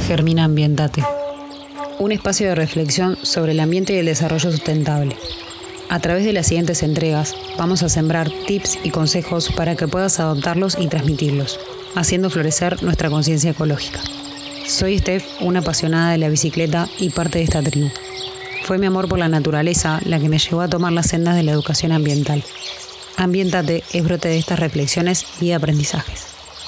Germina Ambientate, un espacio de reflexión sobre el ambiente y el desarrollo sustentable. A través de las siguientes entregas vamos a sembrar tips y consejos para que puedas adoptarlos y transmitirlos, haciendo florecer nuestra conciencia ecológica. Soy Steph, una apasionada de la bicicleta y parte de esta tribu. Fue mi amor por la naturaleza la que me llevó a tomar las sendas de la educación ambiental. Ambientate es brote de estas reflexiones y aprendizajes.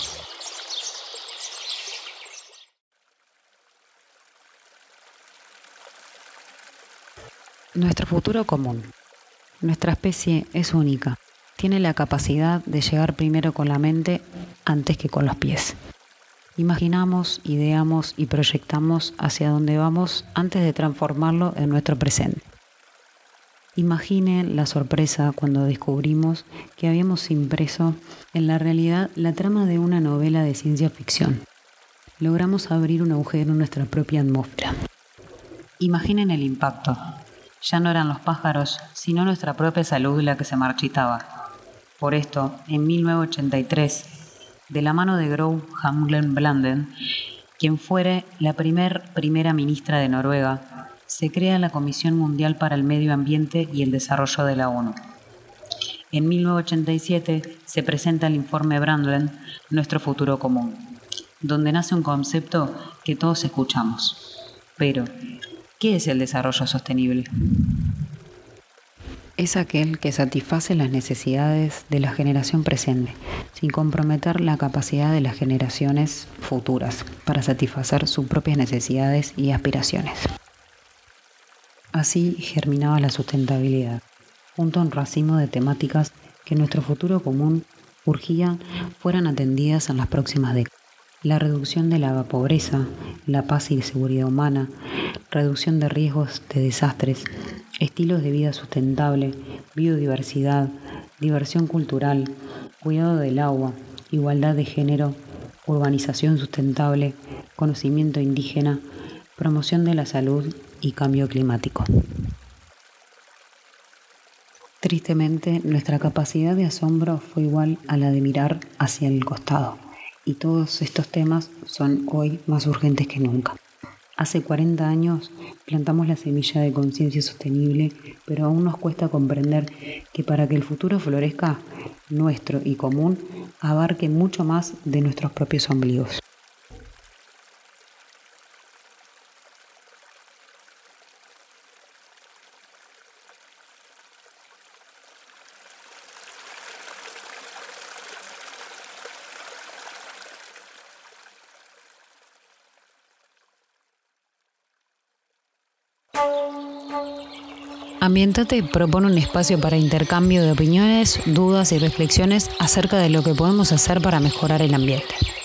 Nuestro futuro común. Nuestra especie es única. Tiene la capacidad de llegar primero con la mente antes que con los pies. Imaginamos, ideamos y proyectamos hacia dónde vamos antes de transformarlo en nuestro presente. Imagine la sorpresa cuando descubrimos que habíamos impreso en la realidad la trama de una novela de ciencia ficción. Logramos abrir un agujero en nuestra propia atmósfera. Imaginen el impacto. Ya no eran los pájaros, sino nuestra propia salud la que se marchitaba. Por esto, en 1983, de la mano de Gro Harlem Brundtland, quien fuera la primera ministra de Noruega, se crea la Comisión Mundial para el Medio Ambiente y el Desarrollo de la ONU. En 1987 se presenta el informe Brundtland, Nuestro futuro común, donde nace un concepto que todos escuchamos. Pero, ¿qué es el desarrollo sostenible? Es aquel que satisface las necesidades de la generación presente, sin comprometer la capacidad de las generaciones futuras para satisfacer sus propias necesidades y aspiraciones. Así germinaba la sustentabilidad, junto a un racimo de temáticas que en nuestro futuro común urgía fueran atendidas en las próximas décadas. La reducción de la pobreza, la paz y seguridad humana, reducción de riesgos de desastres, estilos de vida sustentable, biodiversidad, diversión cultural, cuidado del agua, igualdad de género, urbanización sustentable, conocimiento indígena, promoción de la salud y cambio climático. Tristemente, nuestra capacidad de asombro fue igual a la de mirar hacia el costado. Y todos estos temas son hoy más urgentes que nunca. Hace 40 años plantamos la semilla de conciencia sostenible, pero aún nos cuesta comprender que para que el futuro florezca, nuestro y común, abarque mucho más de nuestros propios ombligos. Ambientate propone un espacio para intercambio de opiniones, dudas y reflexiones acerca de lo que podemos hacer para mejorar el ambiente.